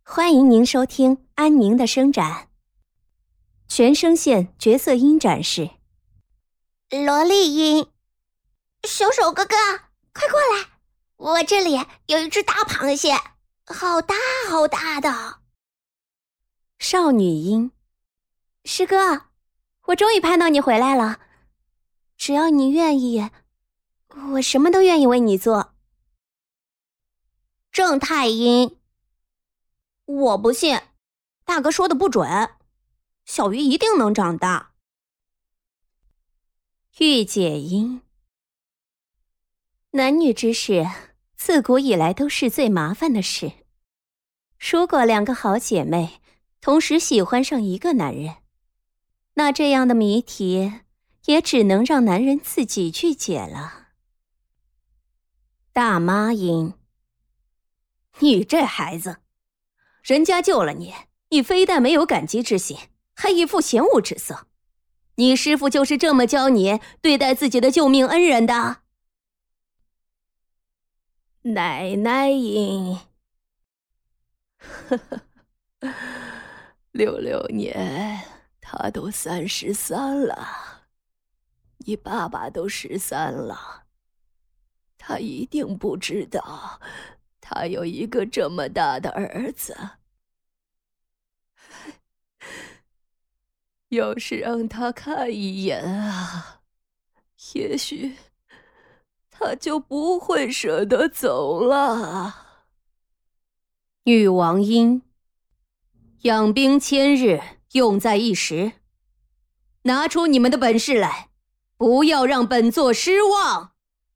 欢迎您收听安宁的声展，全声线角色音展示。 萝莉音，小手哥哥，快过来！我这里有一只大螃蟹，好大好大的。 少女音，师哥，我终于盼到你回来了。只要你愿意，我什么都愿意为你做。 正太音， 我不信，大哥说的不准，小鱼一定能长大。御姐音，男女之事自古以来都是最麻烦的事。如果两个好姐妹同时喜欢上一个男人，那这样的谜题也只能让男人自己去解了。大妈音，你这孩子，人家救了你，你非但没有感激之心，还一副嫌恶之色。你师父就是这么教你对待自己的救命恩人的。奶奶音 66年，他都33了，你爸爸都13了，他一定不知道他有一个这么大的儿子。要是让他看一眼啊，也许他就不会舍得走了。 女王音，养兵千日，用在一时。拿出你们的本事来，不要让本座失望。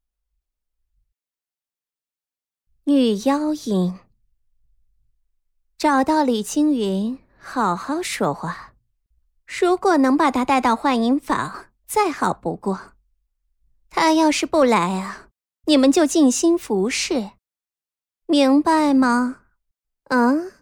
女妖音，找到李青云，好好说话。如果能把他带到幻影坊，再好不过。他要是不来啊，你们就静心服侍，明白吗？啊？